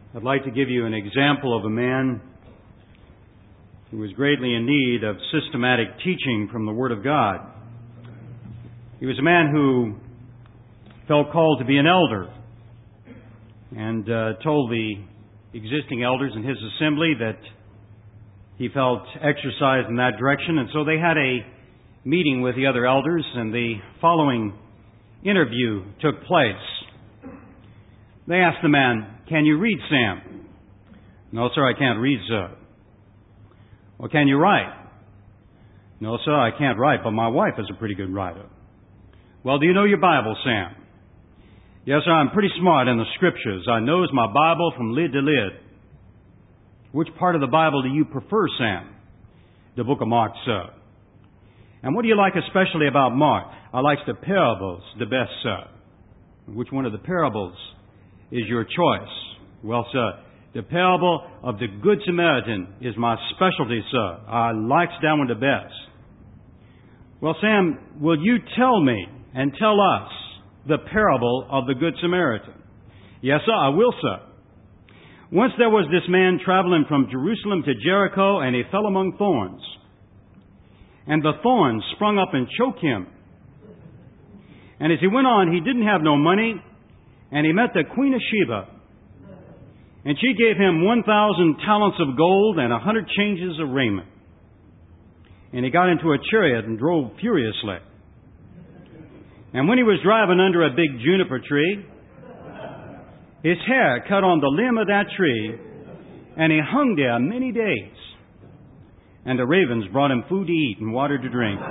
I'd like to give you an example of a man who was greatly in need of systematic teaching from the Word of God. He was a man who felt called to be an elder and told the existing elders in his assembly that he felt exercised in that direction. And so they had a meeting with the other elders, and the following interview took place. They asked the man, "Can you read, Sam?" "No, sir, I can't read, sir." "Well, can you write?" "No, sir, I can't write, but my wife is a pretty good writer." "Well, do you know your Bible, Sam?" "Yes, sir, I'm pretty smart in the Scriptures. I knows my Bible from lid to lid." "Which part of the Bible do you prefer, Sam?" "The book of Mark, sir." "And what do you like especially about Mark?" "I likes the parables the best, sir." "Which one of the parables is your choice?" "Well, sir, the parable of the Good Samaritan is my specialty, sir. I likes that one the best." "Well, Sam, will you tell me and tell us the parable of the Good Samaritan?" "Yes, sir, I will, sir. Once there was this man traveling from Jerusalem to Jericho, and he fell among thorns. And the thorns sprung up and choked him. And as he went on, he didn't have no money, and he met the Queen of Sheba. And she gave him 1,000 talents of gold and 100 changes of raiment. And he got into a chariot and drove furiously. And when he was driving under a big juniper tree, his hair cut on the limb of that tree, and he hung there many days. And the ravens brought him food to eat and water to drink.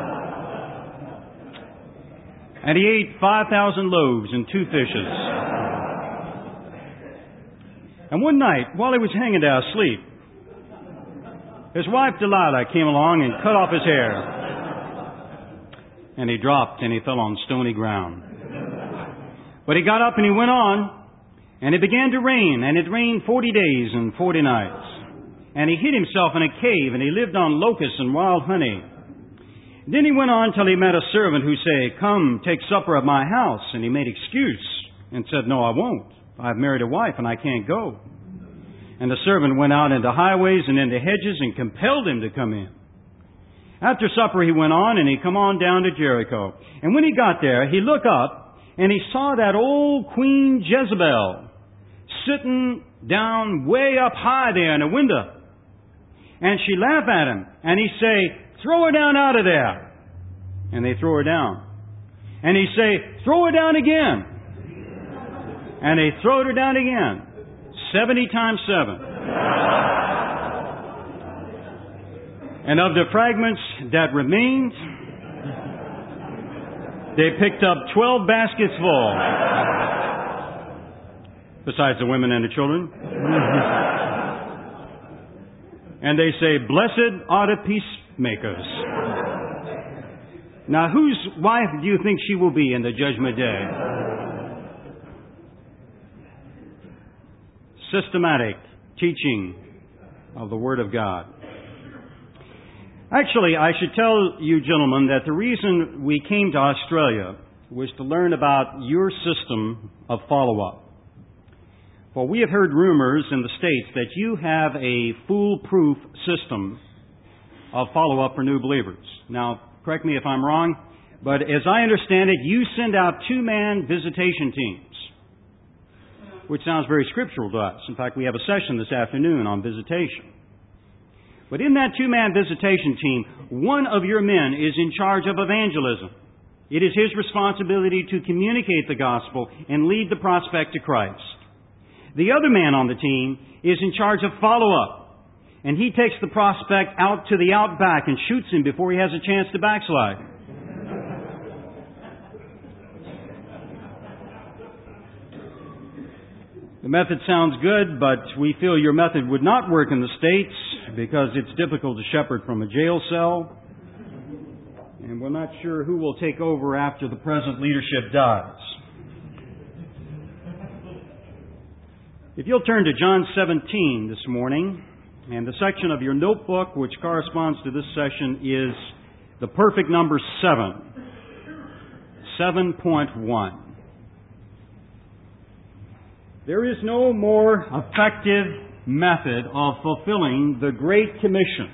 And he ate 5,000 loaves and 2 fishes. And one night, while he was hanging there asleep, his wife Delilah came along and cut off his hair. And he dropped and he fell on stony ground. But he got up and he went on, and it began to rain, and it rained 40 days and 40 nights. And he hid himself in a cave, and he lived on locusts and wild honey. Then he went on till he met a servant who said, "Come, take supper at my house." And he made excuse and said, "No, I won't. I've married a wife and I can't go." And the servant went out into highways and into hedges and compelled him to come in. After supper he went on, and he come on down to Jericho. And when he got there, he looked up, and he saw that old Queen Jezebel sitting down way up high there in a window. And she laughed at him, and he say, "Throw her down out of there." And they throw her down. And he say, "Throw her down again." And they throwed her down again. 70 times 7. And of the fragments that remained, they picked up 12 baskets full. Besides the women and the children. And they say, "Blessed are the peacemakers." Now, whose wife do you think she will be in the judgment day? Systematic teaching of the Word of God. Actually, I should tell you gentlemen that the reason we came to Australia was to learn about your system of follow-up. For we have heard rumors in the States that you have a foolproof system of follow-up for new believers. Now, correct me if I'm wrong, but as I understand it, you send out 2-man visitation teams, which sounds very scriptural to us. In fact, we have a session this afternoon on visitation. But in that 2-man visitation team, one of your men is in charge of evangelism. It is his responsibility to communicate the gospel and lead the prospect to Christ. The other man on the team is in charge of follow-up, and he takes the prospect out to the outback and shoots him before he has a chance to backslide. The method sounds good, but we feel your method would not work in the States because it's difficult to shepherd from a jail cell, and we're not sure who will take over after the present leadership dies. If you'll turn to John 17 this morning, and the section of your notebook which corresponds to this session is the perfect number 7. 7.1. There is no more effective method of fulfilling the Great Commission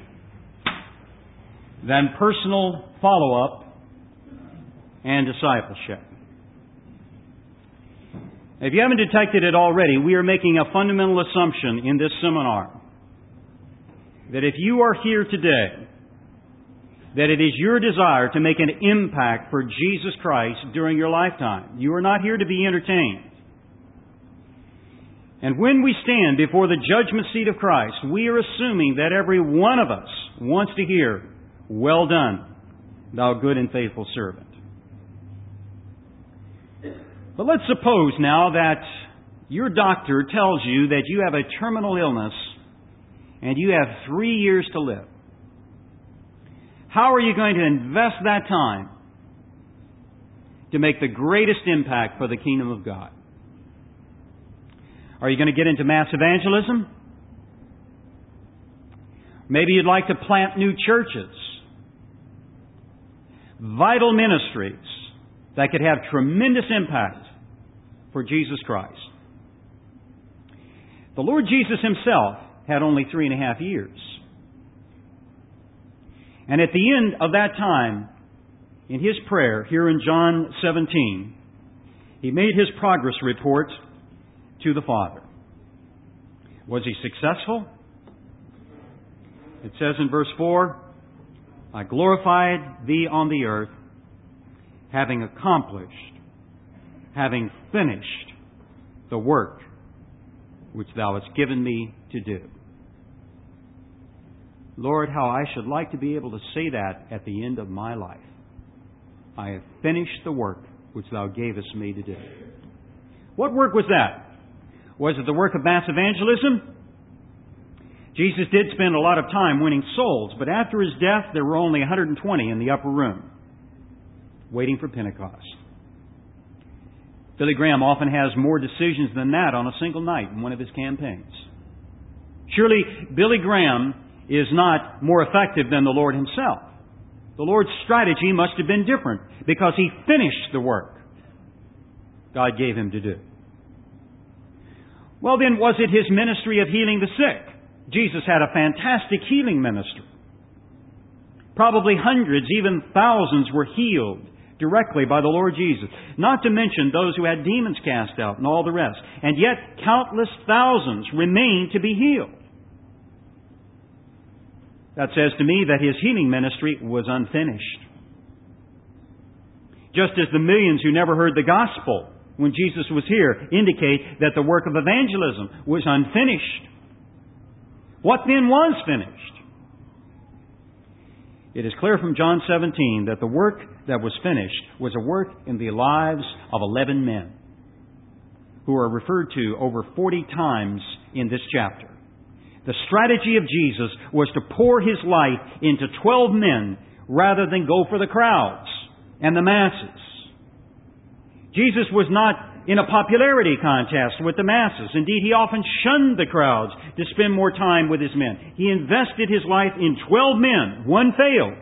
than personal follow-up and discipleship. If you haven't detected it already, we are making a fundamental assumption in this seminar that if you are here today, that it is your desire to make an impact for Jesus Christ during your lifetime. You are not here to be entertained. And when we stand before the judgment seat of Christ, we are assuming that every one of us wants to hear, "Well done, thou good and faithful servant." But let's suppose now that your doctor tells you that you have a terminal illness and you have 3 years to live. How are you going to invest that time to make the greatest impact for the kingdom of God? Are you going to get into mass evangelism? Maybe you'd like to plant new churches, vital ministries that could have tremendous impact for Jesus Christ. The Lord Jesus Himself had only 3.5 years. And at the end of that time, in His prayer, here in John 17, He made His progress report to the Father. Was He successful? It says in verse 4, "I glorified Thee on the earth, having accomplished, having finished the work which Thou hast given Me to do." Lord, how I should like to be able to say that at the end of my life. I have finished the work which Thou gavest me to do. What work was that? Was it the work of mass evangelism? Jesus did spend a lot of time winning souls, but after His death, there were only 120 in the upper room, waiting for Pentecost. Billy Graham often has more decisions than that on a single night in one of his campaigns. Surely Billy Graham is not more effective than the Lord Himself. The Lord's strategy must have been different because He finished the work God gave Him to do. Well then, was it His ministry of healing the sick? Jesus had a fantastic healing ministry. Probably hundreds, even thousands were healed directly by the Lord Jesus. Not to mention those who had demons cast out and all the rest. And yet countless thousands remained to be healed. That says to me that His healing ministry was unfinished. Just as the millions who never heard the gospel when Jesus was here indicate that the work of evangelism was unfinished. What then was finished? It is clear from John 17 that the work that was finished was a work in the lives of 11 men who are referred to over 40 times in this chapter. The strategy of Jesus was to pour His life into 12 men rather than go for the crowds and the masses. Jesus was not in a popularity contest with the masses. Indeed, He often shunned the crowds to spend more time with His men. He invested His life in 12 men. One failed.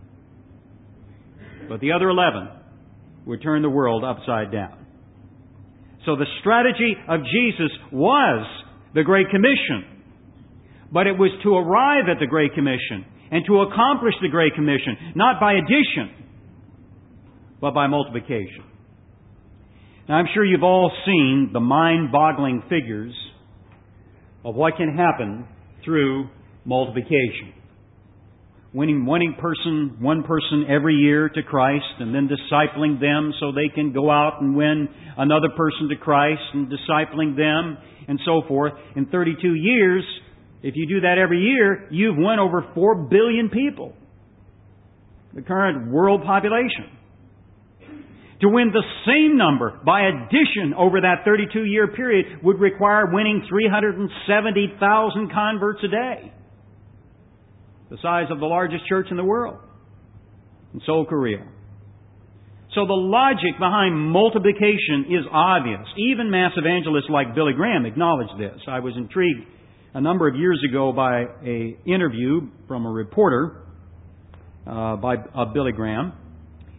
But the other 11 would turn the world upside down. So the strategy of Jesus was the Great Commission. But it was to arrive at the Great Commission and to accomplish the Great Commission, not by addition, but by multiplication. Now, I'm sure you've all seen the mind-boggling figures of what can happen through multiplication. Winning one person every year to Christ and then discipling them so they can go out and win another person to Christ and discipling them and so forth. In 32 years, if you do that every year, you've won over 4 billion people, the current world population. To win the same number by addition over that 32-year period would require winning 370,000 converts a day, the size of the largest church in the world, in Seoul, Korea. So the logic behind multiplication is obvious. Even mass evangelists like Billy Graham acknowledge this. I was intrigued a number of years ago by an interview from a reporter of Billy Graham.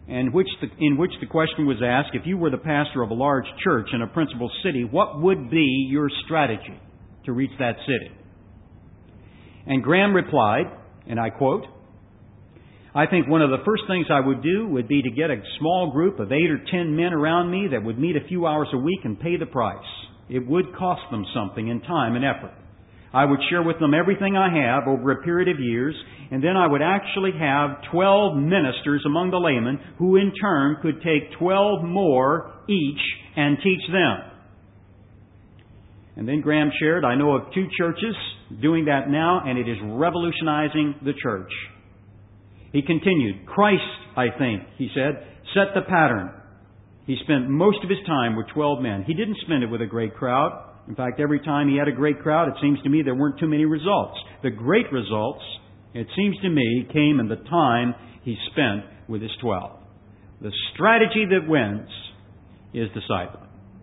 in which the question was asked, if you were the pastor of a large church in a principal city, what would be your strategy to reach that city? And Graham replied, and I quote, "I think one of the first things I would do would be to get a small group of 8 or 10 men around me that would meet a few hours a week and pay the price. It would cost them something in time and effort. I would share with them everything I have over a period of years, and then I would actually have 12 ministers among the laymen who in turn could take 12 more each and teach them." And then Graham shared, "I know of 2 churches doing that now, and it is revolutionizing the church." He continued, "Christ, I think," he said, "set the pattern. He spent most of his time with 12 men. He didn't spend it with a great crowd. In fact, every time he had a great crowd, it seems to me there weren't too many results. The great results, it seems to me, came in the time he spent with his 12. The strategy that wins is discipling."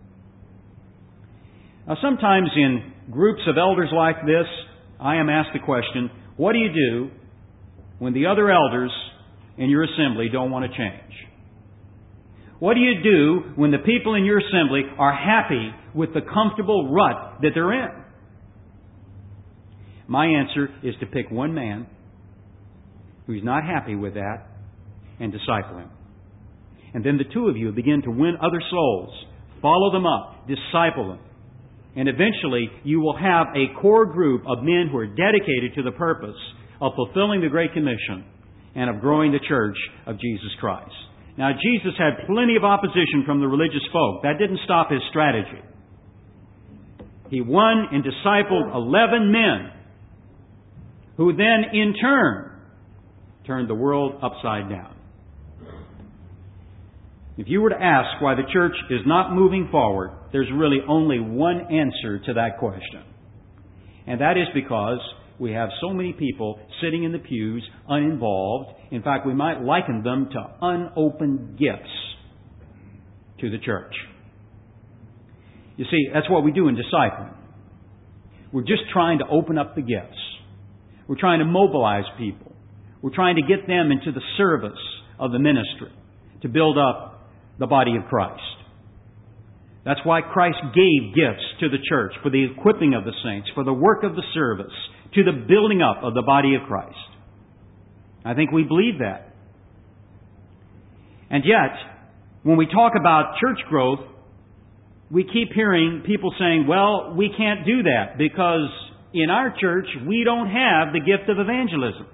Now, sometimes in groups of elders like this, I am asked the question, what do you do when the other elders in your assembly don't want to change? What do you do when the people in your assembly are happy with the comfortable rut that they're in? My answer is to pick one man who's not happy with that and disciple him. And then the 2 of you begin to win other souls, follow them up, disciple them. And eventually you will have a core group of men who are dedicated to the purpose of fulfilling the Great Commission and of growing the church of Jesus Christ. Now, Jesus had plenty of opposition from the religious folk. That didn't stop his strategy. He won and discipled 11 men who then, in turn, turned the world upside down. If you were to ask why the church is not moving forward, there's really only one answer to that question. And that is because we have so many people sitting in the pews, uninvolved. In fact, we might liken them to unopened gifts to the church. You see, that's what we do in discipling. We're just trying to open up the gifts. We're trying to mobilize people. We're trying to get them into the service of the ministry to build up the body of Christ. That's why Christ gave gifts to the church, for the equipping of the saints, for the work of the service, to the building up of the body of Christ. I think we believe that. And yet, when we talk about church growth, we keep hearing people saying, well, we can't do that because in our church we don't have the gift of evangelism.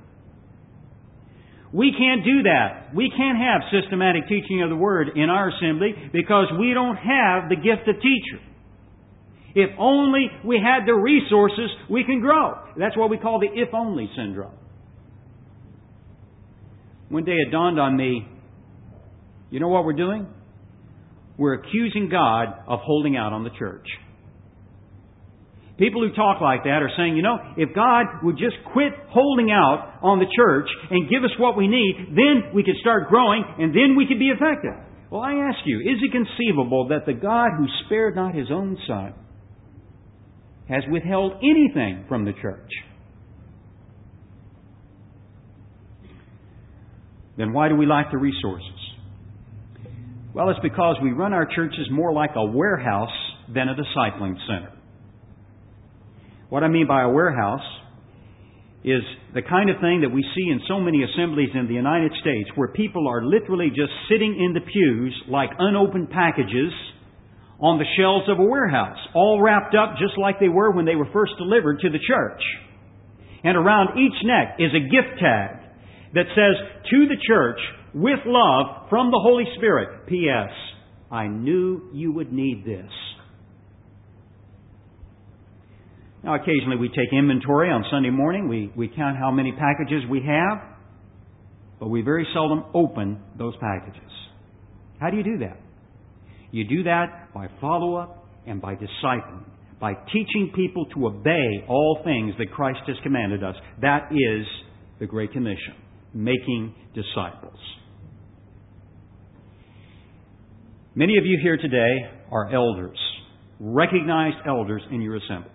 We can't do that. We can't have systematic teaching of the Word in our assembly because we don't have the gift of teacher. If only we had the resources, we can grow. That's what we call the if-only syndrome. One day it dawned on me, you know what we're doing? We're accusing God of holding out on the church. People who talk like that are saying, if God would just quit holding out on the church and give us what we need, then we could start growing and then we could be effective. Well, I ask you, is it conceivable that the God who spared not His own Son has withheld anything from the church? Then why do we lack the resources? Well, it's because we run our churches more like a warehouse than a discipling center. What I mean by a warehouse is the kind of thing that we see in so many assemblies in the United States where people are literally just sitting in the pews like unopened packages on the shelves of a warehouse, all wrapped up just like they were when they were first delivered to the church. And around each neck is a gift tag that says, to the church, with love from the Holy Spirit, P.S. I knew you would need this. Now, occasionally we take inventory on Sunday morning. We count how many packages we have, but we very seldom open those packages. How do you do that? You do that by follow-up and by discipling, by teaching people to obey all things that Christ has commanded us. That is the Great Commission, making disciples. Many of you here today are elders, recognized elders in your assembly.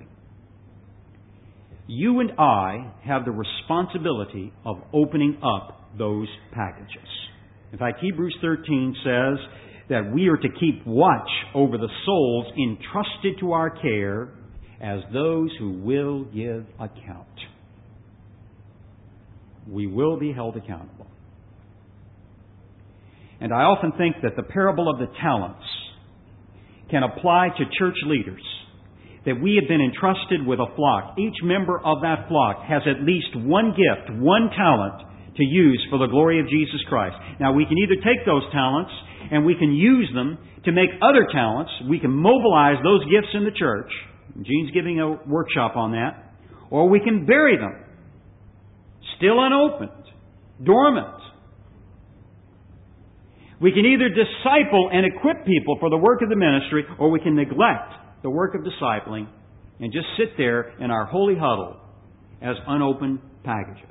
You and I have the responsibility of opening up those packages. In fact, Hebrews 13 says that we are to keep watch over the souls entrusted to our care as those who will give account. We will be held accountable. And I often think that the parable of the talents can apply to church leaders. That we have been entrusted with a flock. Each member of that flock has at least one gift, one talent to use for the glory of Jesus Christ. Now, we can either take those talents and we can use them to make other talents. We can mobilize those gifts in the church. Gene's giving a workshop on that. Or we can bury them, still unopened, dormant. We can either disciple and equip people for the work of the ministry, or we can neglect the work of discipling and just sit there in our holy huddle as unopened packages.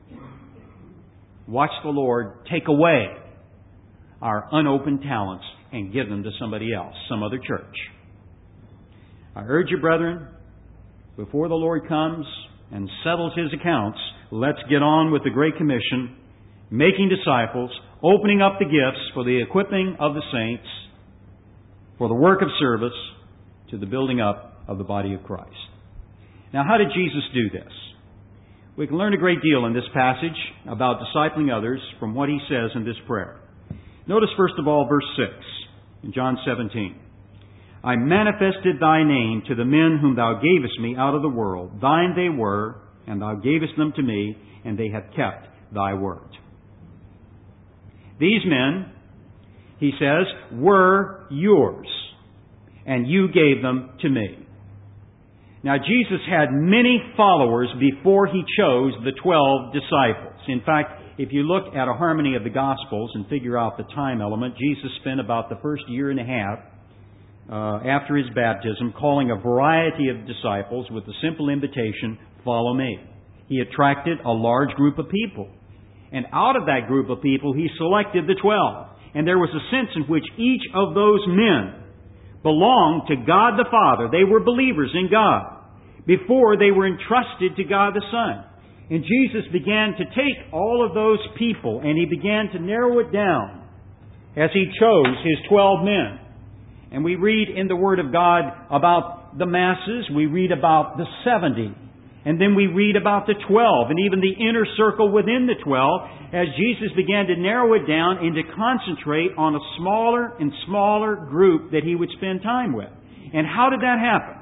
Watch the Lord take away our unopened talents and give them to somebody else, some other church. I urge you, brethren, before the Lord comes and settles His accounts, let's get on with the Great Commission, making disciples, opening up the gifts for the equipping of the saints, for the work of service, to the building up of the body of Christ. Now, how did Jesus do this? We can learn a great deal in this passage about discipling others from what He says in this prayer. Notice, first of all, verse 6 in John 17. I manifested Thy name to the men whom Thou gavest me out of the world. Thine they were, and Thou gavest them to me, and they have kept Thy word. These men, He says, were yours, and you gave them to me. Now, Jesus had many followers before He chose the 12 disciples. In fact, if you look at a harmony of the Gospels and figure out the time element, Jesus spent about the first year and a half after His baptism calling a variety of disciples with the simple invitation, follow me. He attracted a large group of people. And out of that group of people, He selected the 12. And there was a sense in which each of those men belonged to God the Father. They were believers in God before they were entrusted to God the Son. And Jesus began to take all of those people and He began to narrow it down as He chose His 12 men. And we read in the Word of God about the masses. We read about the 70. And then we read about the 12 and even the inner circle within the 12 as Jesus began to narrow it down and to concentrate on a smaller and smaller group that He would spend time with. And how did that happen?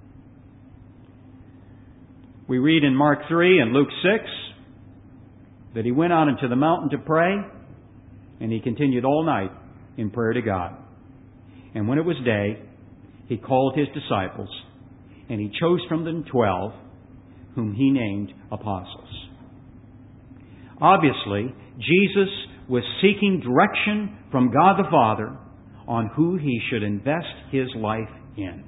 We read in Mark 3 and Luke 6 that He went out into the mountain to pray, and He continued all night in prayer to God. And when it was day, He called His disciples, and He chose from them 12, whom He named apostles. Obviously, Jesus was seeking direction from God the Father on who He should invest His life in.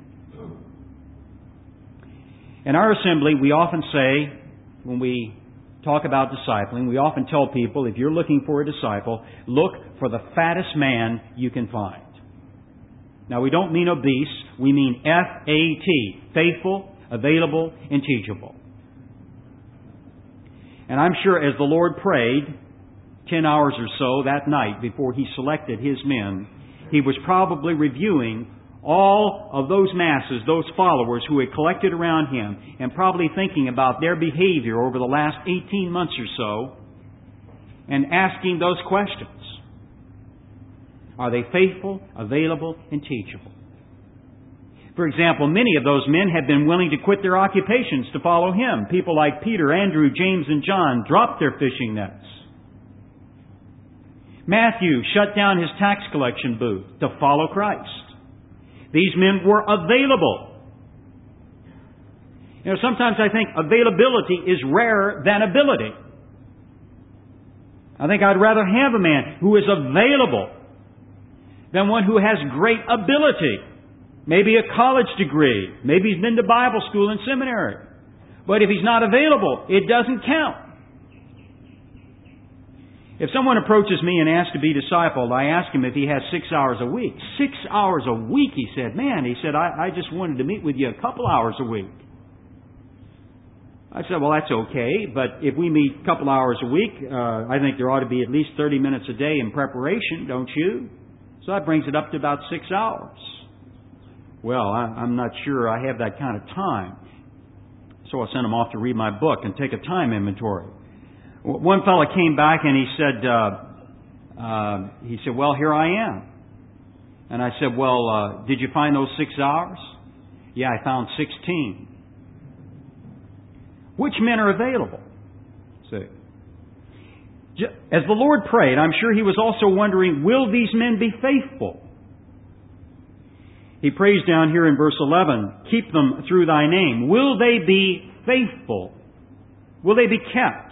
In our assembly, we often say, when we talk about discipling, we often tell people, if you're looking for a disciple, look for the fattest man you can find. Now, we don't mean obese. We mean F-A-T, faithful, available, and teachable. And I'm sure as the Lord prayed 10 hours or so that night before He selected His men, He was probably reviewing all of those masses, those followers who had collected around Him, and probably thinking about their behavior over the last 18 months or so, and asking those questions. Are they faithful, available, and teachable? For example, many of those men had been willing to quit their occupations to follow Him. People like Peter, Andrew, James, and John dropped their fishing nets. Matthew shut down his tax collection booth to follow Christ. These men were available. You know, sometimes I think availability is rarer than ability. I think I'd rather have a man who is available than one who has great ability. Maybe a college degree. Maybe he's been to Bible school and seminary. But if he's not available, it doesn't count. If someone approaches me and asks to be discipled, I ask him if he has 6 hours a week. 6 hours a week, he said. Man, he said, I just wanted to meet with you a couple hours a week. I said, well, that's okay, but if we meet a couple hours a week, I think there ought to be at least 30 minutes a day in preparation, don't you? So that brings it up to about 6 hours. Well, I'm not sure I have that kind of time. So I sent him off to read my book and take a time inventory. One fellow came back and he said, well, here I am. And I said, well, did you find those 6 hours? Yeah, I found 16. Which men are available? See. As the Lord prayed, I'm sure He was also wondering, will these men be faithful? He prays down here in verse 11, keep them through Thy name. Will they be faithful? Will they be kept?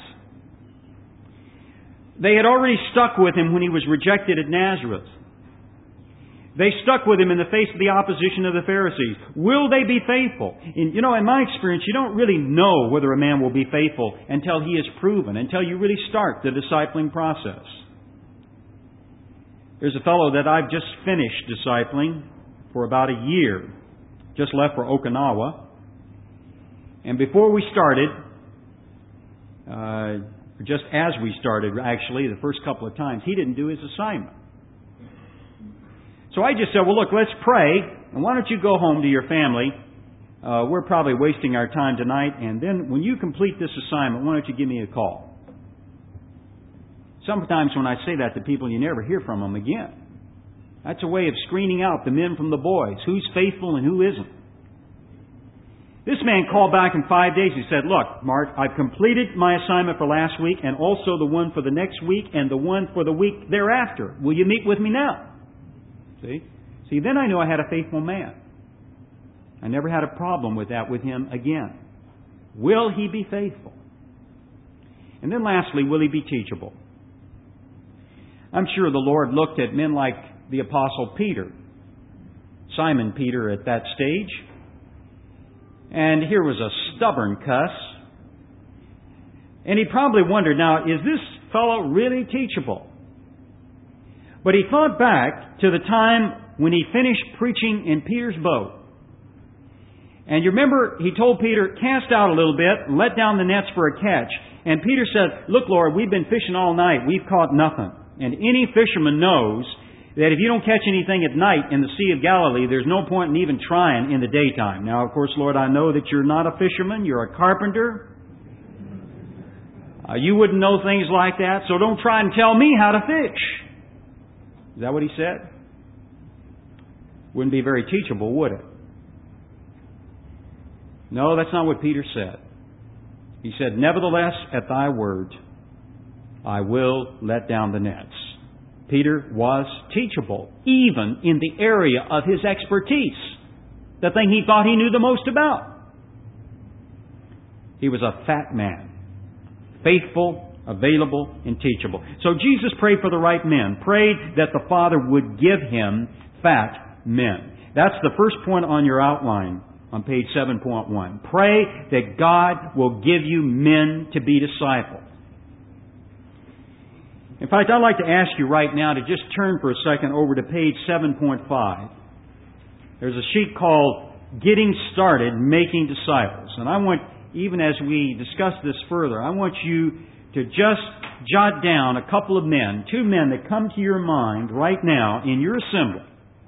They had already stuck with Him when He was rejected at Nazareth. They stuck with Him in the face of the opposition of the Pharisees. Will they be faithful? In my experience, you don't really know whether a man will be faithful until he is proven, until you really start the discipling process. There's a fellow that I've just finished discipling for about a year. Just left for Okinawa. And before we started, just as we started, actually, the first couple of times, he didn't do his assignment. So I just said, well, look, let's pray, and why don't you go home to your family? We're probably wasting our time tonight, and then when you complete this assignment, why don't you give me a call? Sometimes when I say that to people, you never hear from them again. That's a way of screening out the men from the boys, who's faithful and who isn't. This man called back in 5 days. He said, look, Mark, I've completed my assignment for last week, and also the one for the next week, and the one for the week thereafter. Will you meet with me now? See, then I knew I had a faithful man. I never had a problem with that with him again. Will he be faithful? And then lastly, will he be teachable? I'm sure the Lord looked at men like the Apostle Peter, Simon Peter at that stage, and here was a stubborn cuss. And he probably wondered, now, is this fellow really teachable? But he thought back to the time when he finished preaching in Peter's boat. And you remember, he told Peter, cast out a little bit, and let down the nets for a catch. And Peter said, look, Lord, we've been fishing all night. We've caught nothing. And any fisherman knows that if you don't catch anything at night in the Sea of Galilee, there's no point in even trying in the daytime. Now, of course, Lord, I know that you're not a fisherman. You're a carpenter. You wouldn't know things like that, so don't try and tell me how to fish. Is that what he said? Wouldn't be very teachable, would it? No, that's not what Peter said. He said, nevertheless, at thy word, I will let down the nets. Peter was teachable, even in the area of his expertise, the thing he thought he knew the most about. He was a fat man, faithful, available, and teachable. So Jesus prayed for the right men, prayed that the Father would give him fat men. That's the first point on your outline on page 7.1. Pray that God will give you men to be discipled. In fact, I'd like to ask you right now to just turn for a second over to page 7.5. There's a sheet called Getting Started Making Disciples. And I want, even as we discuss this further, I want you to just jot down a couple of men, 2 men that come to your mind right now in your assembly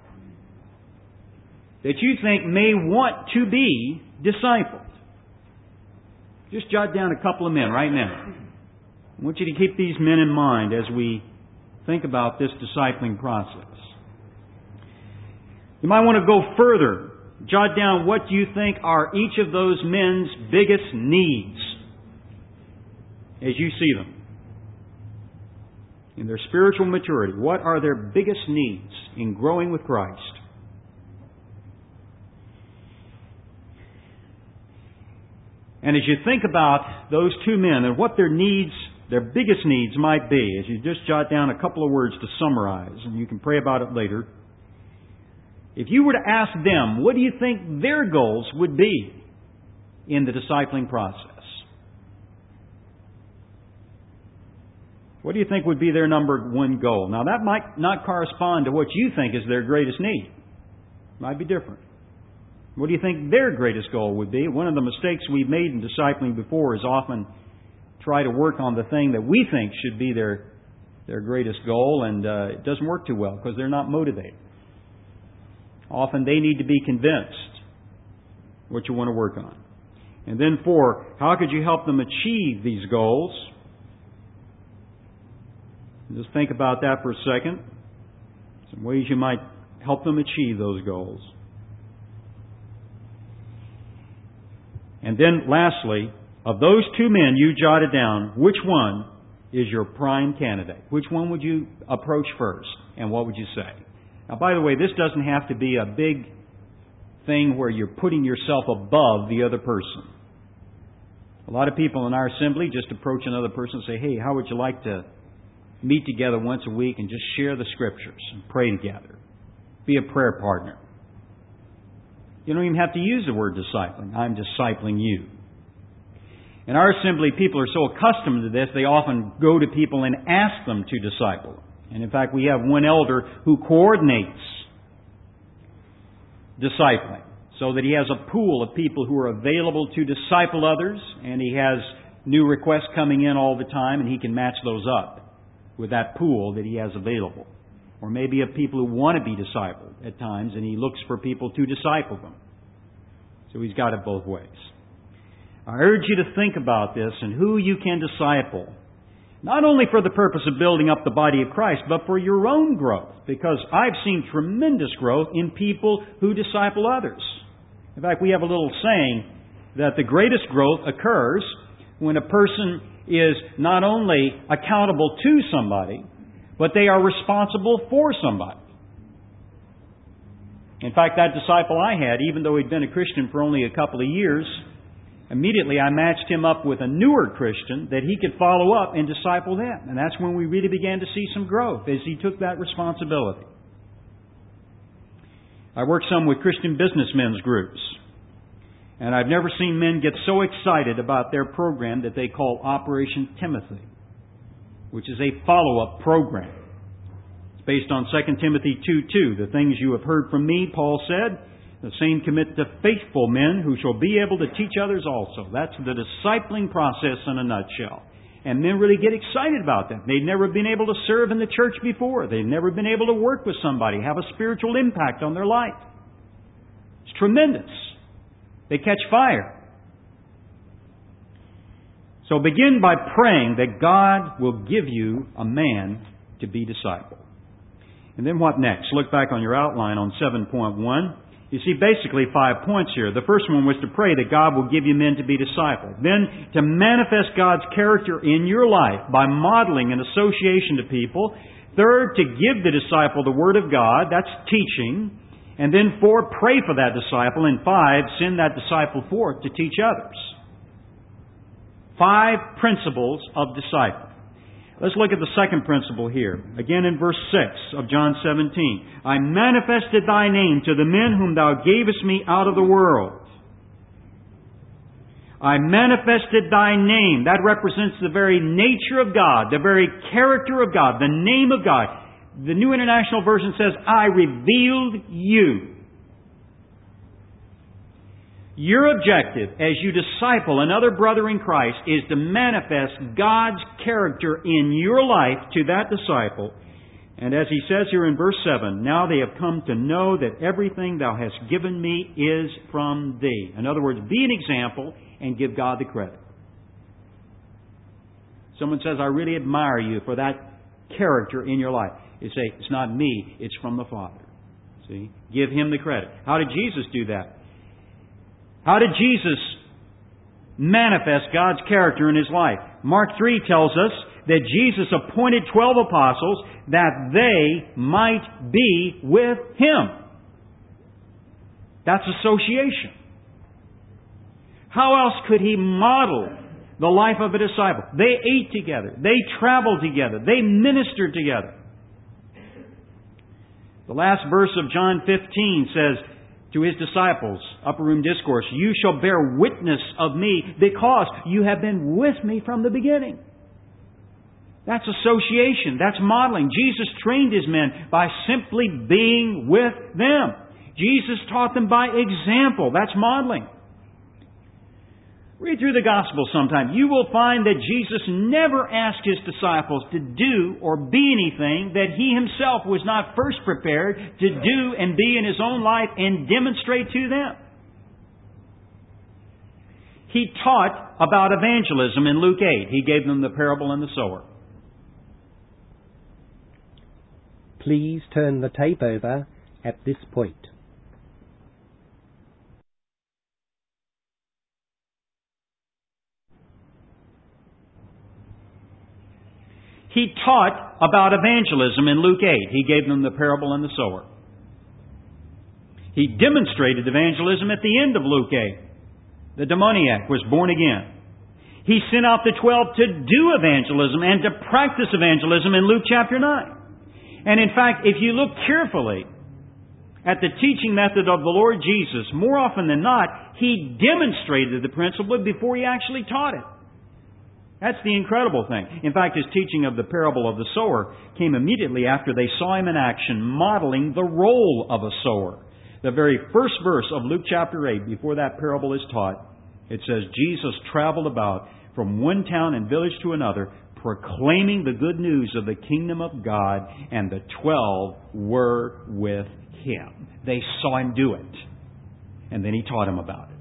that you think may want to be discipled. Just jot down a couple of men right now. I want you to keep these men in mind as we think about this discipling process. You might want to go further. Jot down what you think are each of those men's biggest needs as you see them. In their spiritual maturity, what are their biggest needs in growing with Christ? And as you think about those 2 men and what their needs, their biggest needs might be, as you just jot down a couple of words to summarize, and you can pray about it later. If you were to ask them, what do you think their goals would be in the discipling process? What do you think would be their number 1 goal? Now, that might not correspond to what you think is their greatest need. Might be different. What do you think their greatest goal would be? One of the mistakes we've made in discipling before is often try to work on the thing that we think should be their greatest goal, and it doesn't work too well because they're not motivated. Often they need to be convinced what you want to work on. And then 4, how could you help them achieve these goals? Just think about that for a second. Some ways you might help them achieve those goals. And then lastly, of those 2 men you jotted down, which one is your prime candidate? Which one would you approach first? And what would you say? Now, by the way, this doesn't have to be a big thing where you're putting yourself above the other person. A lot of people in our assembly just approach another person and say, hey, how would you like to meet together once a week and just share the Scriptures and pray together? Be a prayer partner. You don't even have to use the word discipling. I'm discipling you. In our assembly, people are so accustomed to this, they often go to people and ask them to disciple them. And in fact, we have one elder who coordinates discipling so that he has a pool of people who are available to disciple others, and he has new requests coming in all the time, and he can match those up with that pool that he has available. Or maybe of people who want to be discipled at times, and he looks for people to disciple them. So he's got it both ways. I urge you to think about this and who you can disciple, not only for the purpose of building up the body of Christ, but for your own growth, because I've seen tremendous growth in people who disciple others. In fact, we have a little saying that the greatest growth occurs when a person is not only accountable to somebody, but they are responsible for somebody. In fact, that disciple I had, even though he'd been a Christian for only a couple of years, immediately I matched him up with a newer Christian that he could follow up and disciple them. And that's when we really began to see some growth as he took that responsibility. I work some with Christian businessmen's groups. And I've never seen men get so excited about their program that they call Operation Timothy, which is a follow-up program. It's based on 2 Timothy 2:2. The things you have heard from me, Paul said, the same commit to faithful men who shall be able to teach others also. That's the discipling process in a nutshell. And men really get excited about that. They've never been able to serve in the church before. They've never been able to work with somebody, have a spiritual impact on their life. It's tremendous. They catch fire. So begin by praying that God will give you a man to be discipled. And then what next? Look back on your outline on 7.1. You see basically 5 points here. The first one was to pray that God will give you men to be discipled. Then to manifest God's character in your life by modeling an association to people. Third, to give the disciple the Word of God. That's teaching. And then 4, pray for that disciple. And 5, send that disciple forth to teach others. 5 principles of disciple. Let's look at the second principle here. Again in verse 6 of John 17. I manifested thy name to the men whom thou gavest me out of the world. I manifested thy name. That represents the very nature of God, the very character of God, the name of God. The New International Version says, I revealed you. Your objective as you disciple another brother in Christ is to manifest God's character in your life to that disciple. And as he says here in verse 7, now they have come to know that everything thou hast given me is from thee. In other words, be an example and give God the credit. Someone says, I really admire you for that character in your life. You say, it's not me, it's from the Father. See? Give Him the credit. How did Jesus do that? How did Jesus manifest God's character in His life? Mark 3 tells us that Jesus appointed 12 apostles that they might be with Him. That's association. How else could He model the life of a disciple? They ate together. They traveled together. They ministered together. The last verse of John 15 says to His disciples, Upper Room Discourse, you shall bear witness of me because you have been with me from the beginning. That's association. That's modeling. Jesus trained His men by simply being with them. Jesus taught them by example. That's modeling. Read through the Gospels sometime. You will find that Jesus never asked His disciples to do or be anything that He Himself was not first prepared to do and be in His own life and demonstrate to them. He taught about evangelism in Luke 8. He gave them the parable and the sower. Please turn the tape over at this point. He taught about evangelism in Luke 8. He gave them the parable and the sower. He demonstrated evangelism at the end of Luke 8. The demoniac was born again. He sent out the 12 to do evangelism and to practice evangelism in Luke chapter 9. And in fact, if you look carefully at the teaching method of the Lord Jesus, more often than not, He demonstrated the principle before He actually taught it. That's the incredible thing. In fact, His teaching of the parable of the sower came immediately after they saw Him in action modeling the role of a sower. The very first verse of Luke chapter 8, before that parable is taught, it says, Jesus traveled about from one town and village to another, proclaiming the good news of the kingdom of God, and the 12 were with Him. They saw Him do it. And then He taught them about it.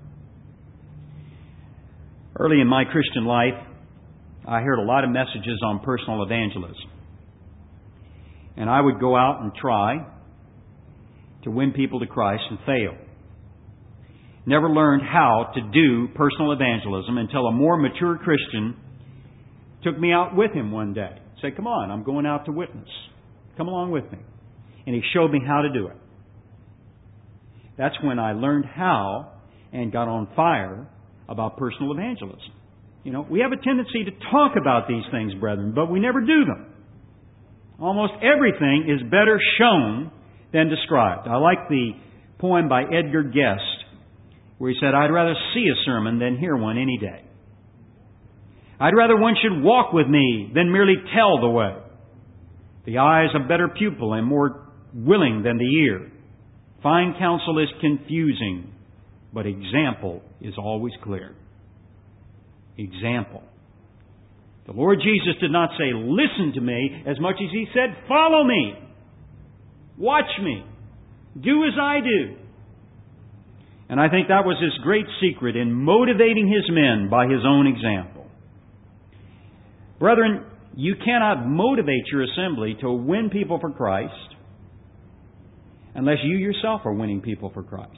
Early in my Christian life, I heard a lot of messages on personal evangelism. And I would go out and try to win people to Christ and fail. Never learned how to do personal evangelism until a more mature Christian took me out with him one day. Said, come on, I'm going out to witness. Come along with me. And he showed me how to do it. That's when I learned how and got on fire about personal evangelism. You know, we have a tendency to talk about these things, brethren, but we never do them. Almost everything is better shown than described. I like the poem by Edgar Guest, where he said, I'd rather see a sermon than hear one any day. I'd rather one should walk with me than merely tell the way. The eye is a better pupil and more willing than the ear. Fine counsel is confusing, but example is always clear. Example. The Lord Jesus did not say, listen to me, as much as He said, follow me. Watch me. Do as I do. And I think that was His great secret in motivating His men by His own example. Brethren, you cannot motivate your assembly to win people for Christ unless you yourself are winning people for Christ.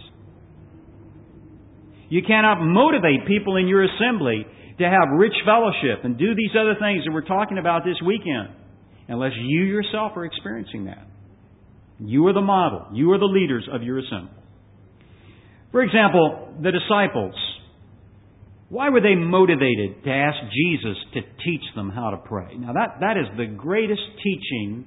You cannot motivate people in your assembly to have rich fellowship and do these other things that we're talking about this weekend unless you yourself are experiencing that. You are the model. You are the leaders of your assembly. For example, the disciples. Why were they motivated to ask Jesus to teach them how to pray? Now that is the greatest teaching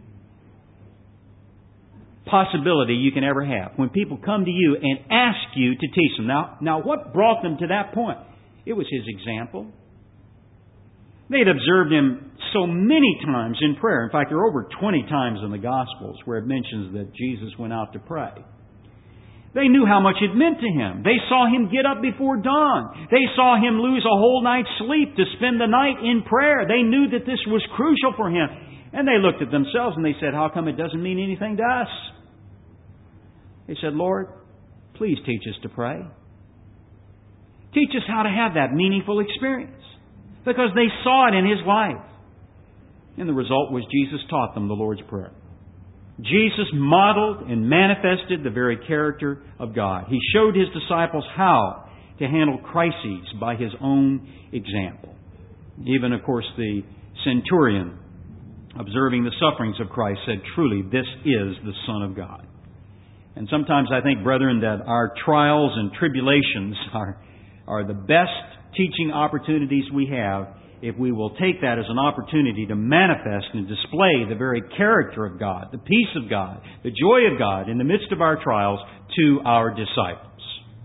possibility you can ever have. When people come to you and ask you to teach them. Now what brought them to that point? It was His example. They had observed Him so many times in prayer. In fact, there are over 20 times in the Gospels where it mentions that Jesus went out to pray. They knew how much it meant to Him. They saw Him get up before dawn. They saw Him lose a whole night's sleep to spend the night in prayer. They knew that this was crucial for Him. And they looked at themselves and they said, how come it doesn't mean anything to us? They said, Lord, please teach us to pray. Teach us how to have that meaningful experience. Because they saw it in His life. And the result was Jesus taught them the Lord's Prayer. Jesus modeled and manifested the very character of God. He showed His disciples how to handle crises by His own example. Even, of course, the centurion, observing the sufferings of Christ, said, truly, this is the Son of God. And sometimes I think, brethren, that our trials and tribulations are the best teaching opportunities we have if we will take that as an opportunity to manifest and display the very character of God, the peace of God, the joy of God in the midst of our trials to our disciples.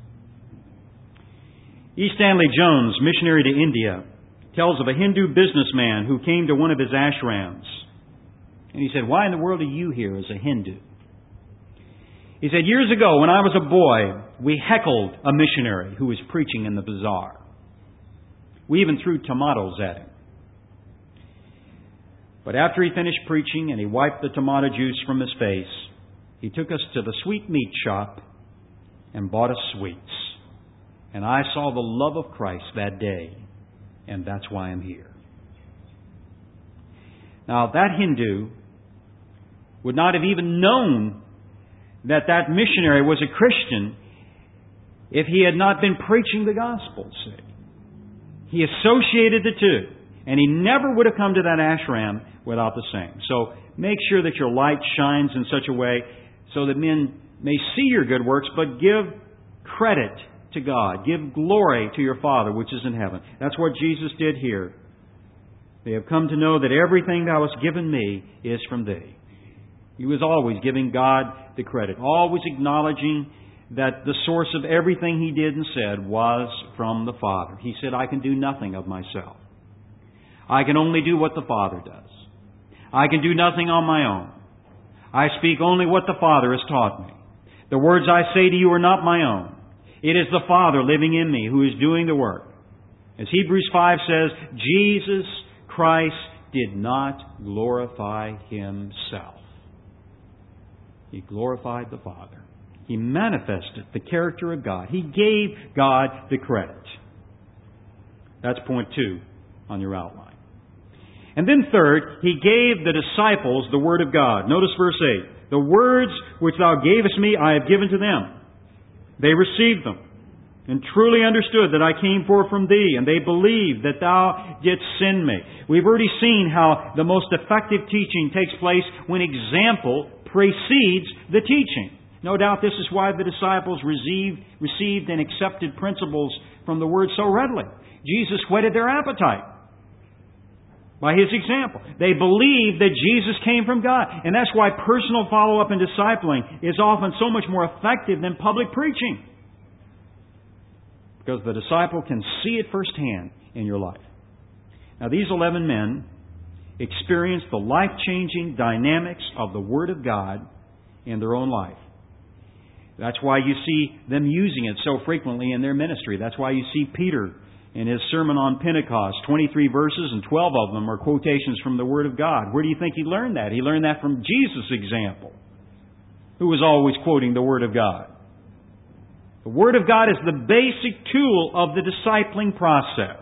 E. Stanley Jones, missionary to India, tells of a Hindu businessman who came to one of his ashrams. And he said, why in the world are you here as a Hindu? He said, years ago when I was a boy, we heckled a missionary who was preaching in the bazaar. We even threw tomatoes at him. But after he finished preaching and he wiped the tomato juice from his face, he took us to the sweetmeat shop and bought us sweets. And I saw the love of Christ that day, and that's why I'm here. Now, that Hindu would not have even known that that missionary was a Christian if he had not been preaching the gospel, see. He associated the two, and he never would have come to that ashram without the same. So make sure that your light shines in such a way so that men may see your good works, but give credit to God. Give glory to your Father which is in heaven. That's what Jesus did here. They have come to know that everything thou hast given me is from thee. He was always giving God the credit, always acknowledging that the source of everything he did and said was from the Father. He said, I can do nothing of myself. I can only do what the Father does. I can do nothing on my own. I speak only what the Father has taught me. The words I say to you are not my own. It is the Father living in me who is doing the work. As Hebrews 5 says, Jesus Christ did not glorify Himself. He glorified the Father. He manifested the character of God. He gave God the credit. That's point 2 on your outline. And then third, He gave the disciples the Word of God. Notice verse 8. The words which Thou gavest me, I have given to them. They received them and truly understood that I came forth from Thee, and they believed that Thou didst send me. We've already seen how the most effective teaching takes place when example precedes the teaching. No doubt this is why the disciples received and accepted principles from the Word so readily. Jesus whetted their appetite by His example. They believed that Jesus came from God. And that's why personal follow-up and discipling is often so much more effective than public preaching. Because the disciple can see it firsthand in your life. Now, these 11 men experienced the life-changing dynamics of the Word of God in their own life. That's why you see them using it so frequently in their ministry. That's why you see Peter in his sermon on Pentecost, 23 verses and 12 of them are quotations from the Word of God. Where do you think he learned that? He learned that from Jesus' example, who was always quoting the Word of God. The Word of God is the basic tool of the discipling process.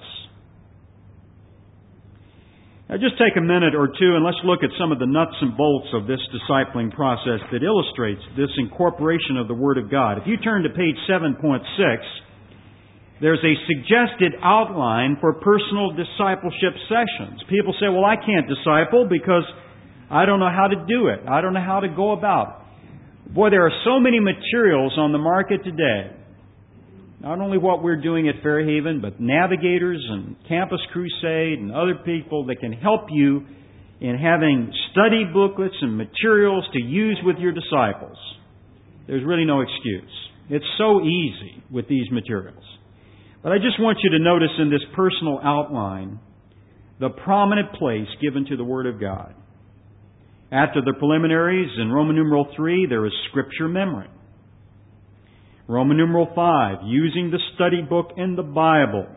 Now just take a minute or two and let's look at some of the nuts and bolts of this discipling process that illustrates this incorporation of the Word of God. If you turn to page 7.6, there's a suggested outline for personal discipleship sessions. People say, well, I can't disciple because I don't know how to do it. I don't know how to go about it. Boy, there are so many materials on the market today. Not only what we're doing at Fairhaven, but Navigators and Campus Crusade and other people that can help you in having study booklets and materials to use with your disciples. There's really no excuse. It's so easy with these materials. But I just want you to notice in this personal outline the prominent place given to the Word of God. After the preliminaries in Roman numeral 3, there is Scripture memory. Roman numeral 5, using the study book in the Bible.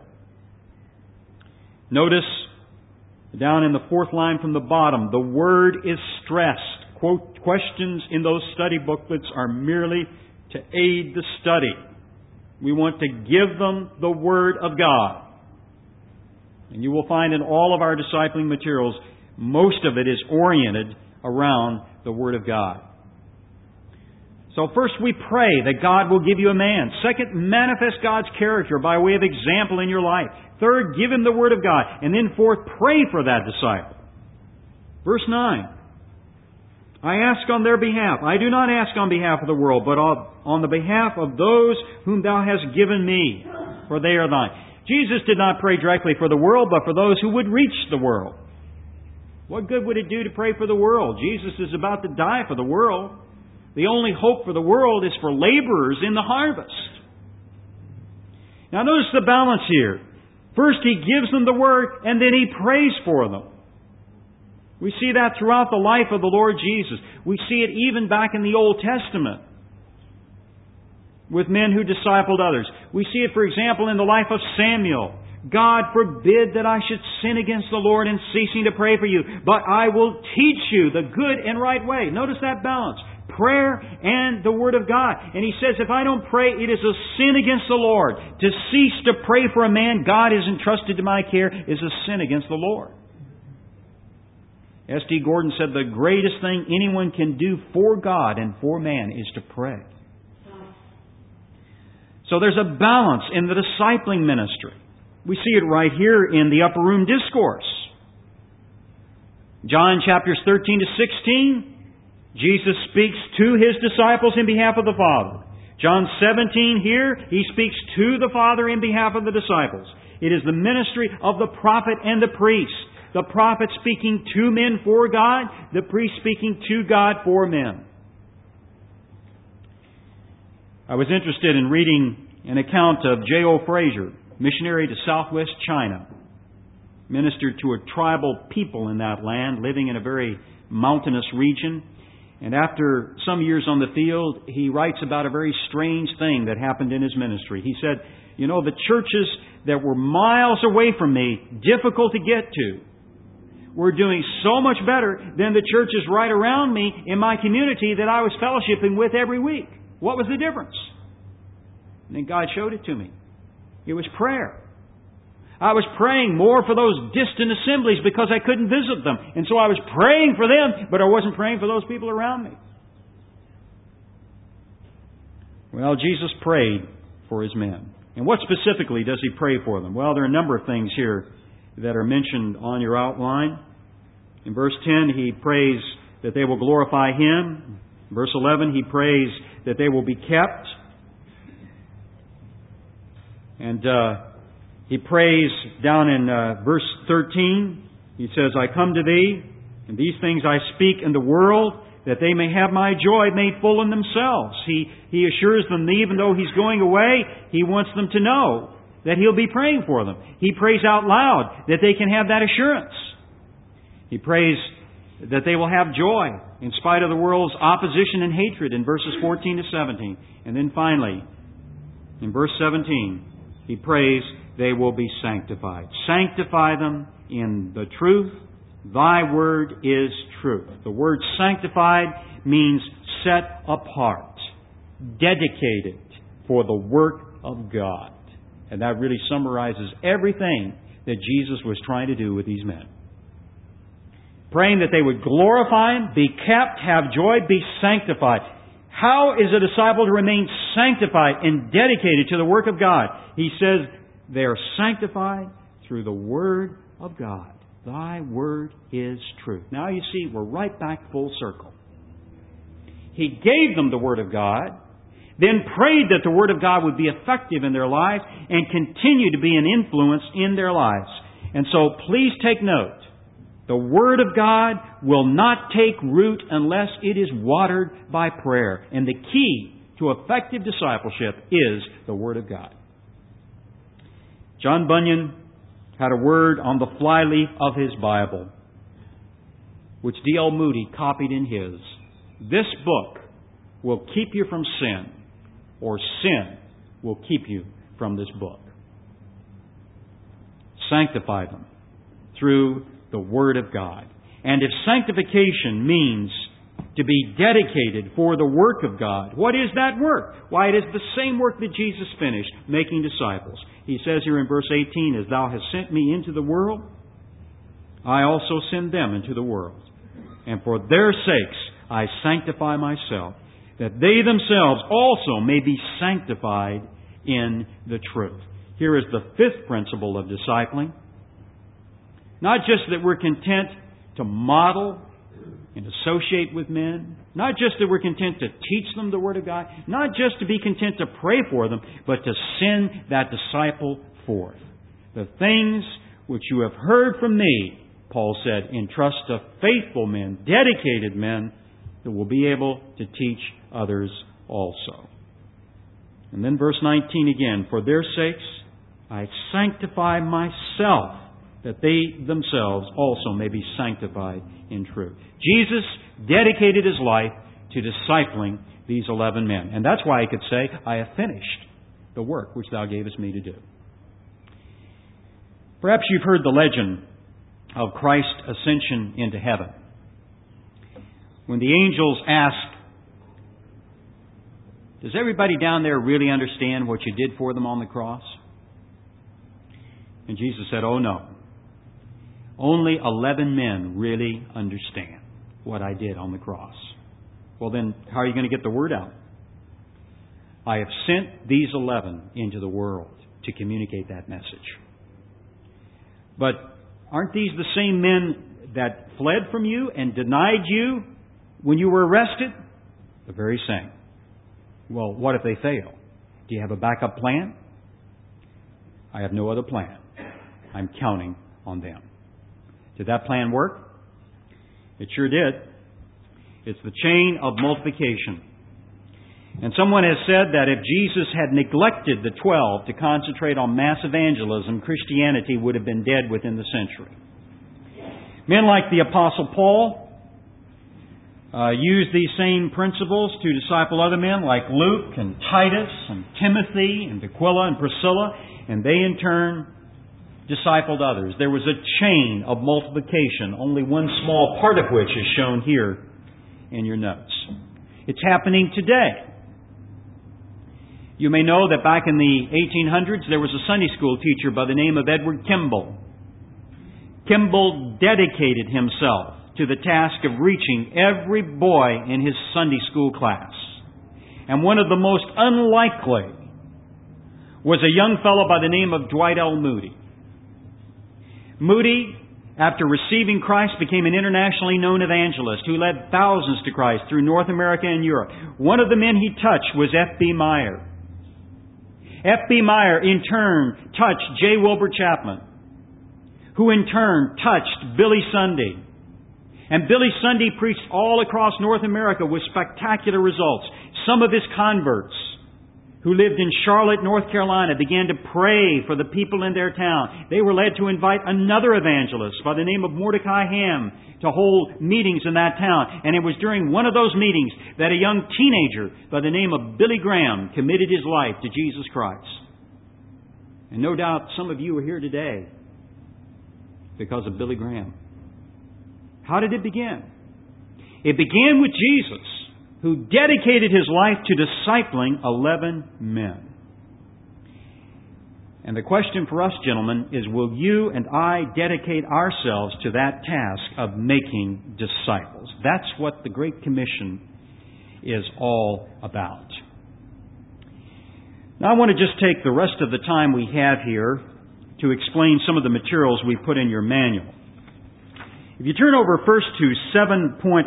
Notice down in the 4th line from the bottom, the Word is stressed. Quote, questions in those study booklets are merely to aid the study. We want to give them the Word of God. And you will find in all of our discipling materials, most of it is oriented around the Word of God. So first we pray that God will give you a man. Second, manifest God's character by way of example in your life. Third, give him the Word of God. And then fourth, pray for that disciple. Verse 9. I ask on their behalf. I do not ask on behalf of the world, but on the behalf of those whom Thou hast given me, for they are Thine. Jesus did not pray directly for the world, but for those who would reach the world. What good would it do to pray for the world? Jesus is about to die for the world. The only hope for the world is for laborers in the harvest. Now notice the balance here. First He gives them the Word, and then He prays for them. We see that throughout the life of the Lord Jesus. We see it even back in the Old Testament. with men who discipled others. We see it, for example, in the life of Samuel. God forbid that I should sin against the Lord in ceasing to pray for you, but I will teach you the good and right way. Notice that balance. Prayer and the Word of God. And he says, if I don't pray, it is a sin against the Lord. To cease to pray for a man God is entrusted to my care is a sin against the Lord. S.D. Gordon said the greatest thing anyone can do for God and for man is to pray. So there's a balance in the discipling ministry. We see it right here in the Upper Room Discourse. John chapters 13 to 16, Jesus speaks to His disciples in behalf of the Father. John 17 here, He speaks to the Father in behalf of the disciples. It is the ministry of the prophet and the priest. The prophet speaking to men for God, the priest speaking to God for men. I was interested in reading an account of J.O. Fraser, missionary to southwest China, ministered to a tribal people in that land, living in a very mountainous region. And after some years on the field, he writes about a very strange thing that happened in his ministry. He said, the churches that were miles away from me, difficult to get to, were doing so much better than the churches right around me in my community that I was fellowshipping with every week. What was the difference? And then God showed it to me. It was prayer. I was praying more for those distant assemblies because I couldn't visit them. And so I was praying for them, but I wasn't praying for those people around me. Well, Jesus prayed for His men. And what specifically does He pray for them? Well, there are a number of things here that are mentioned on your outline. In verse 10, He prays that they will glorify Him. In verse 11, He prays that they will be kept. And He prays down in verse 13, He says, I come to Thee, and these things I speak in the world, that they may have my joy made full in themselves. He assures them that even though He's going away, He wants them to know that He'll be praying for them. He prays out loud that they can have that assurance. He prays that they will have joy in spite of the world's opposition and hatred in verses 14 to 17. And then finally, in verse 17, He prays they will be sanctified. Sanctify them in the truth. Thy word is truth. The word sanctified means set apart, dedicated for the work of God. And that really summarizes everything that Jesus was trying to do with these men. Praying that they would glorify Him, be kept, have joy, be sanctified. How is a disciple to remain sanctified and dedicated to the work of God? He says they are sanctified through the Word of God. Thy Word is truth. Now you see, we're right back full circle. He gave them the Word of God, then prayed that the Word of God would be effective in their lives and continue to be an influence in their lives. And so please take note. The Word of God will not take root unless it is watered by prayer. And the key to effective discipleship is the Word of God. John Bunyan had a word on the flyleaf of his Bible, which D.L. Moody copied in his. This book will keep you from sin, or sin will keep you from this book. Sanctify them through the Word of God. And if sanctification means to be dedicated for the work of God, what is that work? Why, it is the same work that Jesus finished, making disciples. He says here in verse 18, As Thou hast sent me into the world, I also send them into the world. And for their sakes I sanctify myself, that they themselves also may be sanctified in the truth. Here is the fifth principle of discipling. Not just that we're content to model and associate with men. Not just that we're content to teach them the Word of God. Not just to be content to pray for them, but to send that disciple forth. The things which you have heard from me, Paul said, entrust to faithful men, dedicated men, that will be able to teach others also. And then verse 19 again, For their sakes I sanctify myself, that they themselves also may be sanctified in truth. Jesus dedicated His life to discipling these 11 men. And that's why he could say, I have finished the work which thou gavest me to do. Perhaps you've heard the legend of Christ's ascension into heaven. When the angels asked, does everybody down there really understand what you did for them on the cross? And Jesus said, oh no. Only 11 men really understand what I did on the cross. Well then, how are you going to get the word out? I have sent these 11 into the world to communicate that message. But aren't these the same men that fled from you and denied you when you were arrested? The very same. Well, what if they fail? Do you have a backup plan? I have no other plan. I'm counting on them. Did that plan work? It sure did. It's the chain of multiplication. And someone has said that if Jesus had neglected the 12 to concentrate on mass evangelism, Christianity would have been dead within the century. Men like the Apostle Paul used these same principles to disciple other men like Luke and Titus and Timothy and Aquila and Priscilla, and they in turn discipled others. There was a chain of multiplication, only one small part of which is shown here in your notes. It's happening today. You may know that back in the 1800s there was a Sunday school teacher by the name of Edward Kimball. Kimball dedicated himself to the task of reaching every boy in his Sunday school class. And one of the most unlikely was a young fellow by the name of Dwight L. Moody. Moody, after receiving Christ, became an internationally known evangelist who led thousands to Christ through North America and Europe. One of the men he touched was F.B. Meyer. F.B. Meyer, in turn, touched J. Wilbur Chapman, who in turn touched Billy Sunday. And Billy Sunday preached all across North America with spectacular results. Some of his converts who lived in Charlotte, North Carolina, began to pray for the people in their town. They were led to invite another evangelist by the name of Mordecai Ham to hold meetings in that town. And it was during one of those meetings that a young teenager by the name of Billy Graham committed his life to Jesus Christ. And no doubt some of you are here today because of Billy Graham. How did it begin? It began with Jesus, who dedicated his life to discipling 11 men. And the question for us, gentlemen, is will you and I dedicate ourselves to that task of making disciples? That's what the Great Commission is all about. Now I want to just take the rest of the time we have here to explain some of the materials we put in your manual. If you turn over first to 7.8,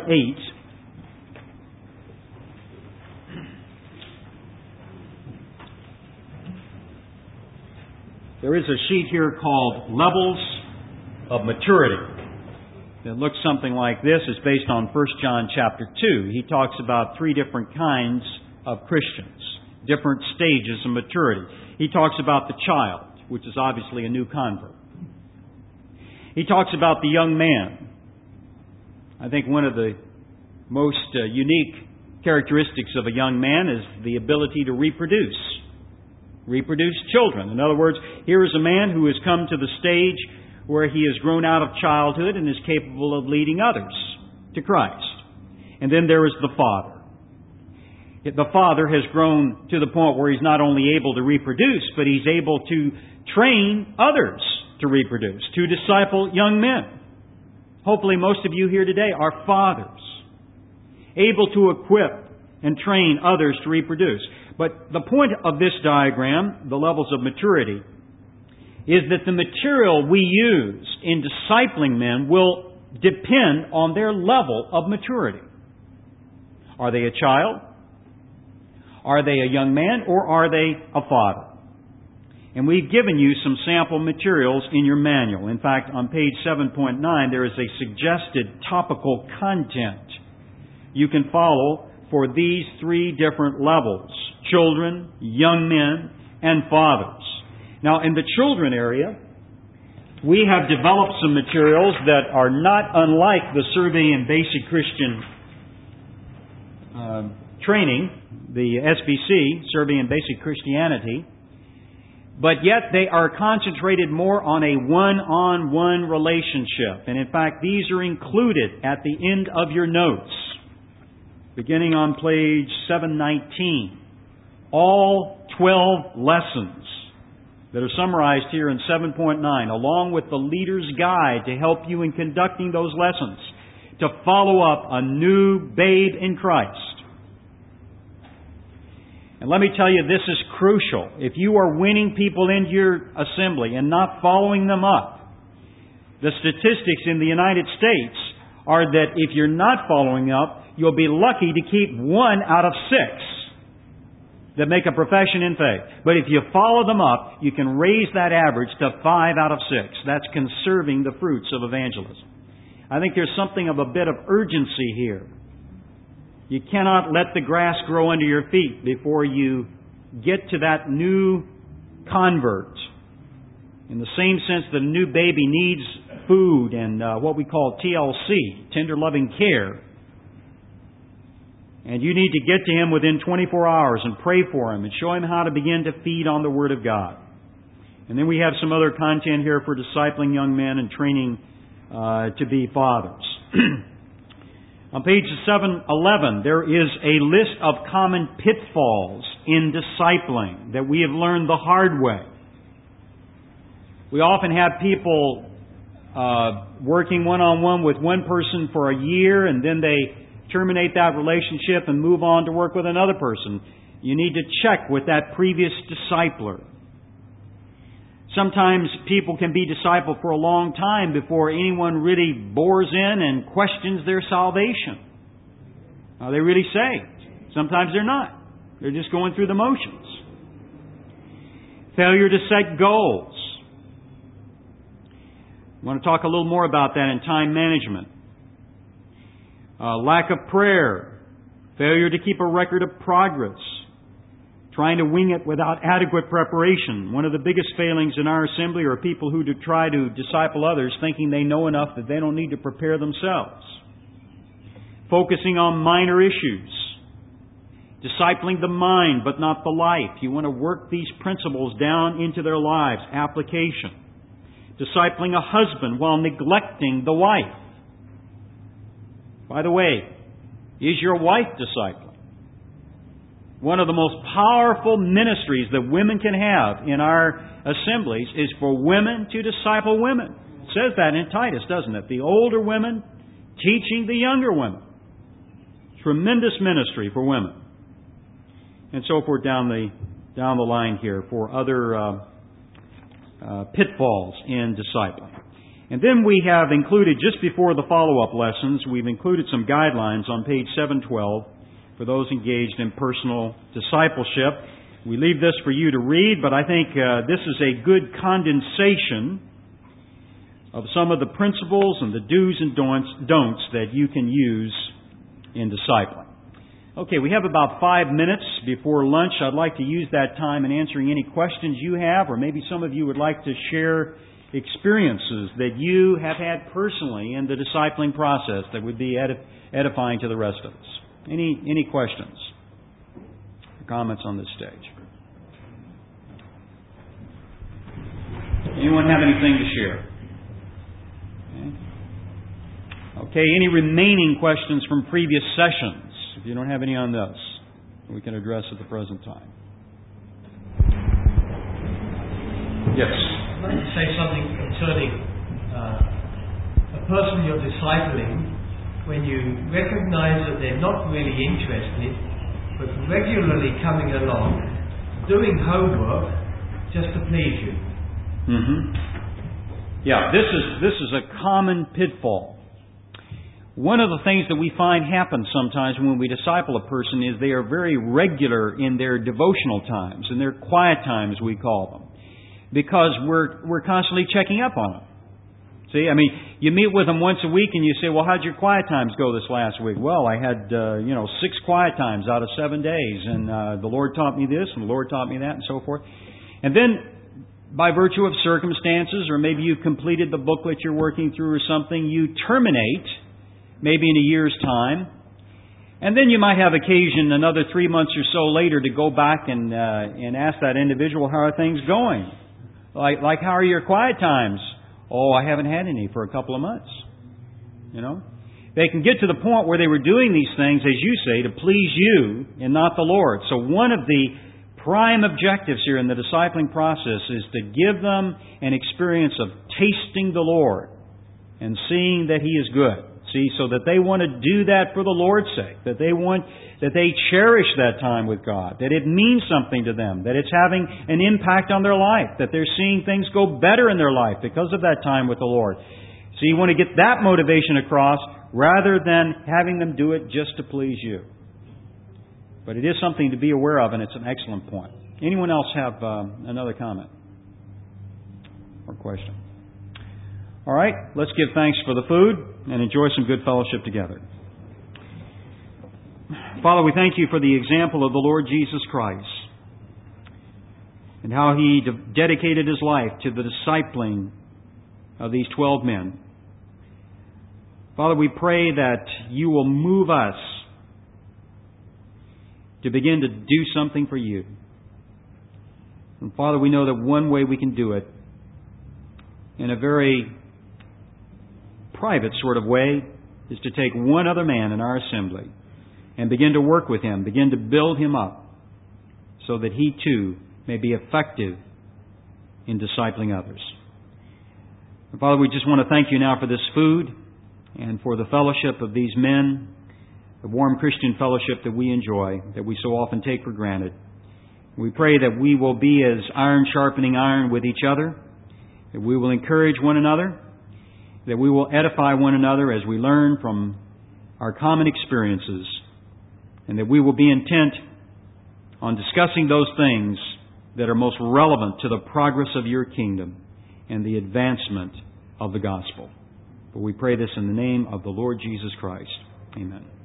there is a sheet here called Levels of Maturity. It looks something like this. It's based on 1 John chapter 2. He talks about three different kinds of Christians, different stages of maturity. He talks about the child, which is obviously a new convert. He talks about the young man. I think one of the most unique characteristics of a young man is the ability to reproduce children. In other words, here is a man who has come to the stage where he has grown out of childhood and is capable of leading others to Christ. And then there is the father. The father has grown to the point where he's not only able to reproduce, but he's able to train others to reproduce, to disciple young men. Hopefully most of you here today are fathers, able to equip and train others to reproduce. But the point of this diagram, the levels of maturity, is that the material we use in discipling men will depend on their level of maturity. Are they a child? Are they a young man? Or are they a father? And we've given you some sample materials in your manual. In fact, on page 7.9, there is a suggested topical content you can follow for these three different levels: children, young men, and fathers. Now, in the children area, we have developed some materials that are not unlike the Survey in Basic Christian training, the SBC, Serving in Basic Christianity, but yet they are concentrated more on a one-on-one relationship. And in fact, these are included at the end of your notes, beginning on page 719. All 12 lessons that are summarized here in 7.9, along with the leader's guide to help you in conducting those lessons, to follow up a new babe in Christ. And let me tell you, this is crucial. If you are winning people into your assembly and not following them up, the statistics in the United States are that if you're not following up, you'll be lucky to keep 1 out of 6 that make a profession in faith. But if you follow them up, you can raise that average to 5 out of 6. That's conserving the fruits of evangelism. I think there's something of a bit of urgency here. You cannot let the grass grow under your feet before you get to that new convert. In the same sense that a new baby needs food and what we call TLC, tender loving care. And you need to get to him within 24 hours and pray for him and show him how to begin to feed on the Word of God. And then we have some other content here for discipling young men and training to be fathers. On page 711, there is a list of common pitfalls in discipling that we have learned the hard way. We often have people working one-on-one with one person for a year, and then they terminate that relationship and move on to work with another person. You need to check with that previous discipler. Sometimes people can be discipled for a long time before anyone really bores in and questions their salvation. Are they really saved? Sometimes they're not. They're just going through the motions. Failure to set goals. I want to talk a little more about that in time management. Lack of prayer. Failure to keep a record of progress. Trying to wing it without adequate preparation. One of the biggest failings in our assembly are people who try to disciple others thinking they know enough that they don't need to prepare themselves. Focusing on minor issues. Discipling the mind but not the life. You want to work these principles down into their lives. Application. Discipling a husband while neglecting the wife. By the way, is your wife discipling? One of the most powerful ministries that women can have in our assemblies is for women to disciple women. It says that in Titus, doesn't it? The older women teaching the younger women. Tremendous ministry for women. And so forth down the line here for other pitfalls in discipling. And then we have included, just before the follow-up lessons, we've included some guidelines on page 712 for those engaged in personal discipleship. We leave this for you to read, but I think this is a good condensation of some of the principles and the do's and don'ts that you can use in discipling. Okay, we have about 5 minutes before lunch. I'd like to use that time in answering any questions you have, or maybe some of you would like to share experiences that you have had personally in the discipling process that would be edifying to the rest of us. Any questions or comments on this stage? Anyone have anything to share? Okay, any remaining questions from previous sessions? If you don't have any on this, we can address at the present time. Yes? I'd like to say something concerning a person you're discipling. When you recognize that they're not really interested, but regularly coming along, doing homework just to please you. Yeah, this is a common pitfall. One of the things that we find happens sometimes when we disciple a person is they are very regular in their devotional times, in their quiet times, we call them, because we're constantly checking up on them. See, I mean, you meet with them once a week and you say, well, how'd your quiet times go this last week? Well, I had, 6 quiet times out of 7 days, and the Lord taught me this, and the Lord taught me that, and so forth. And then, by virtue of circumstances, or maybe you've completed the booklet you're working through or something, you terminate, maybe in a year's time, And then you might have occasion another 3 months or so later to go back and ask that individual, how are things going? Like how are your quiet times? Oh, I haven't had any for a couple of months. You know? They can get to the point where they were doing these things, as you say, to please you and not the Lord. So one of the prime objectives here in the discipling process is to give them an experience of tasting the Lord and seeing that He is good. See, so that they want to do that for the Lord's sake, that they cherish that time with God, that it means something to them, that it's having an impact on their life, that they're seeing things go better in their life because of that time with the Lord. So you want to get that motivation across rather than having them do it just to please you. But it is something to be aware of, and it's an excellent point. Anyone else have another comment or question? All right, let's give thanks for the food and enjoy some good fellowship together. Father, we thank You for the example of the Lord Jesus Christ and how He dedicated His life to the discipling of these 12 men. Father, we pray that You will move us to begin to do something for You. And Father, we know that one way we can do it in a very private sort of way is to take one other man in our assembly and begin to work with him, begin to build him up so that he too may be effective in discipling others. And Father, we just want to thank You now for this food and for the fellowship of these men, the warm Christian fellowship that we enjoy, that we so often take for granted. We pray that we will be as iron sharpening iron with each other, that we will encourage one another, that we will edify one another as we learn from our common experiences, and that we will be intent on discussing those things that are most relevant to the progress of Your kingdom and the advancement of the gospel. But we pray this in the name of the Lord Jesus Christ. Amen.